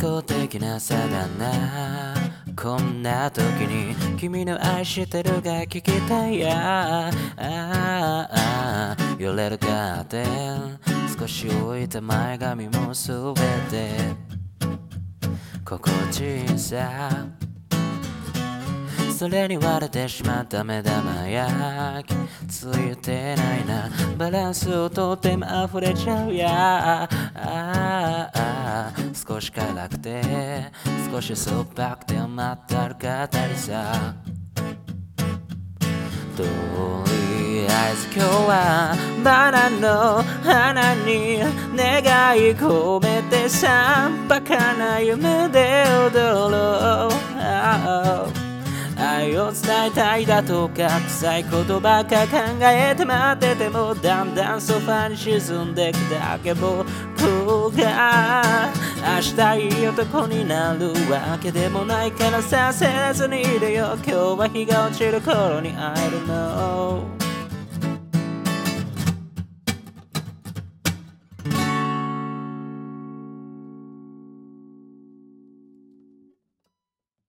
効的な差だな。こんな時に君の愛してるが聞きたいや。揺れるカーテン、少し置いた前髪もすべて心地いいさ。それに割れてしまった目玉焼きついてないな。バランスをとっても溢れちゃうや。少し辛くて少し酸っぱくて甘ったるかったりさ。とりあえず今日はバナの花に願い込めてさ、バカな夢で踊ろう。愛を伝えたいだとか臭いことばっか考えて待ってても、だんだんソファに沈んでくだけ僕が明日いい男になるわけでもないからさ、せずにいるよ。今日は日が落ちる頃に会えるの。